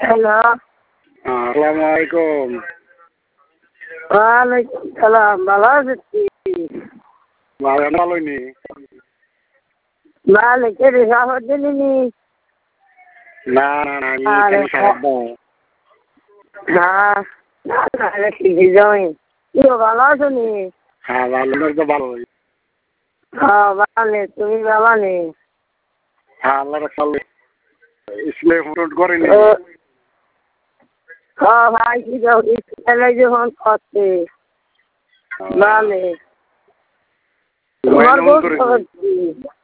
Hello. আসসালামু আলাইকুম। ওয়ালাইকুম সালাম। ভালো আছিস? ভালোই নি। ভালো করে খবর দিলিনি? না না না আমি আরে খালি খাবার দাও। না না না রেখে যাই। কি ভালো আছো নি? হ্যাঁ ভালো তো ভালোই। হ্যাঁ ভালো, তুমি ভালো নি? হ্যাঁ আল্লাহ রাখলে স্কুলে ফোন করেনি। হ্যাঁ ভাই কি স্কুলে যখন করছে ভালো। তোমার ফোন গোল করেনি। খবর কি?